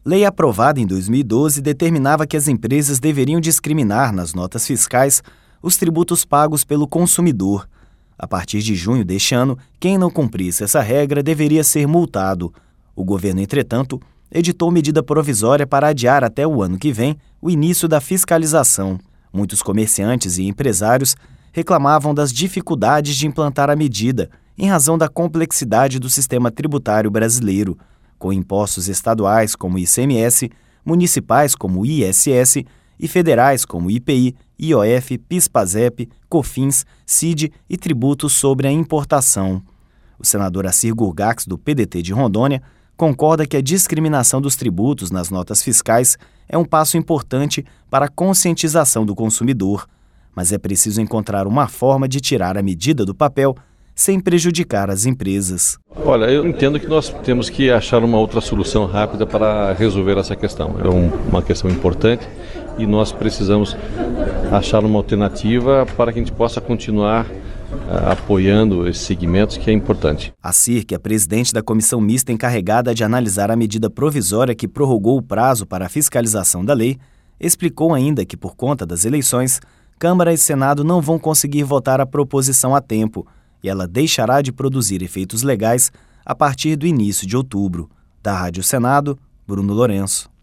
Lei aprovada em 2012 determinava que as empresas deveriam discriminar nas notas fiscais os tributos pagos pelo consumidor. A partir de junho deste ano, quem não cumprisse essa regra deveria ser multado. O governo, entretanto, editou medida provisória para adiar até o ano que vem o início da fiscalização. Muitos comerciantes e empresários reclamavam das dificuldades de implantar a medida, em razão da complexidade do sistema tributário brasileiro, com impostos estaduais como o ICMS, municipais como o ISS e federais como o IPI, IOF, PIS/PASEP, COFINS, CID e tributos sobre a importação. O senador Assir Gurgax, do PDT de Rondônia, concorda que a discriminação dos tributos nas notas fiscais é um passo importante para a conscientização do consumidor, mas é preciso encontrar uma forma de tirar a medida do papel sem prejudicar as empresas. Olha, eu entendo que nós temos que achar uma outra solução rápida para resolver essa questão. É uma questão importante e nós precisamos achar uma alternativa para que a gente possa continuar apoiando esses segmentos, que é importante. Assir, que é presidente da comissão mista encarregada de analisar a medida provisória que prorrogou o prazo para a fiscalização da lei, explicou ainda que, por conta das eleições, Câmara e Senado não vão conseguir votar a proposição a tempo e ela deixará de produzir efeitos legais a partir do início de outubro. Da Rádio Senado, Bruno Lourenço.